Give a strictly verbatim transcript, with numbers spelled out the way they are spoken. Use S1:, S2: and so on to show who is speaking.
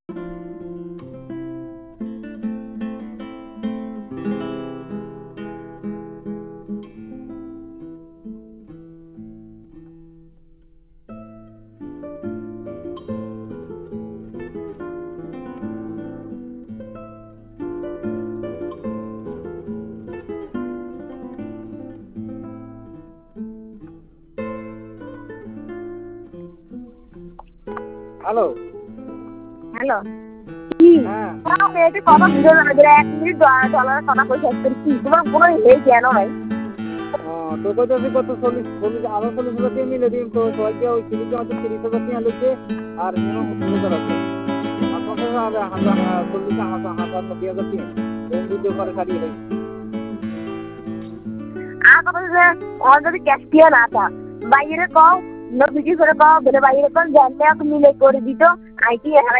S1: hello
S2: hello কি
S1: হ্যাঁ
S2: তোমার মেয়েটি কথা বুঝে যাবে যে এক মিনিট ডলারের কথা কই শেষ করি কি তোমার কোনো এই জ্ঞান নাই
S1: তো কইতেছি কত চল্লিশ চল্লিশ আরো চল্লিশ হাজার টাকা মিলে দিন তো সবাইকে ওই সিরিজে আমাদের তিরিশ হাজার টাকা লেগছে আর মিনিমাম হাজার আছে আপনার কাছে হাজার চল্লিশ হাজার হাজার নব্বই হাজার টাকা এই দুটো করে সারিয়ে দেয়
S2: আর কথা যে ওর যদি ক্যাশ দিয়ে না থা বাইরে কও নো ভিডিও করে কও বলে বাইরে কোন জানলে মিলে করে দিত আইটি